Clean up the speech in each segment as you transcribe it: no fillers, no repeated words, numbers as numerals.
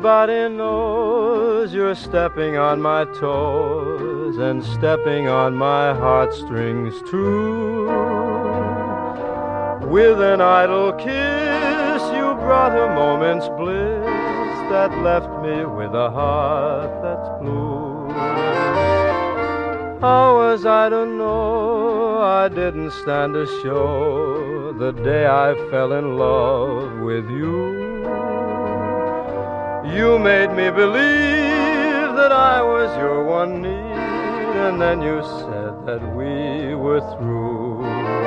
Everybody knows you're stepping on my toes and stepping on my heartstrings too. With an idle kiss you brought a moment's bliss that left me with a heart that's blue. How was I to know I didn't stand a show the day I fell in love with you? You made me believe that I was your one need, and then you said that we were through.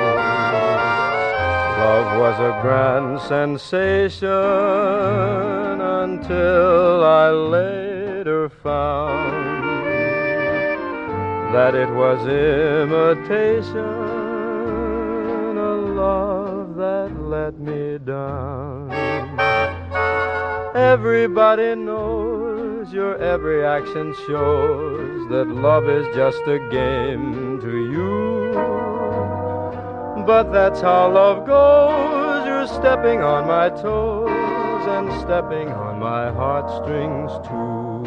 Love was a grand sensation until I later found that it was imitation, a love that let me down. Everybody knows your every action shows that love is just a game to you. But that's how love goes. You're stepping on my toes and stepping on my heartstrings too.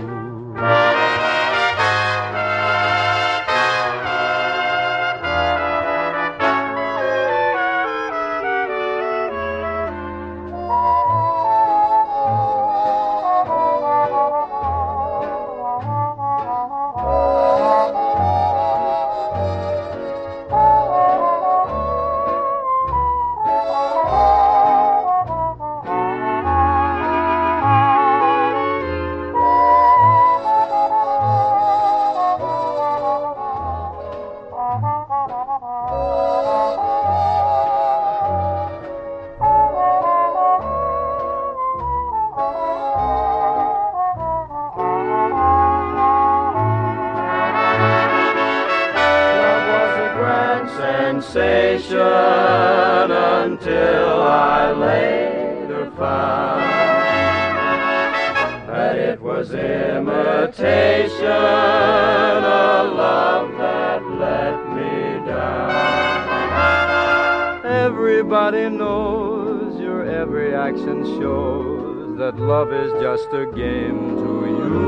Sensation until I later found that it was imitation, a love that let me down. Everybody knows your every action shows that love is just a game to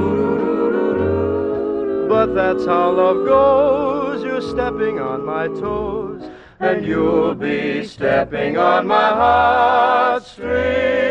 you. But that's how love goes. You're stepping on my toes, and you'll be stepping on my heartstrings.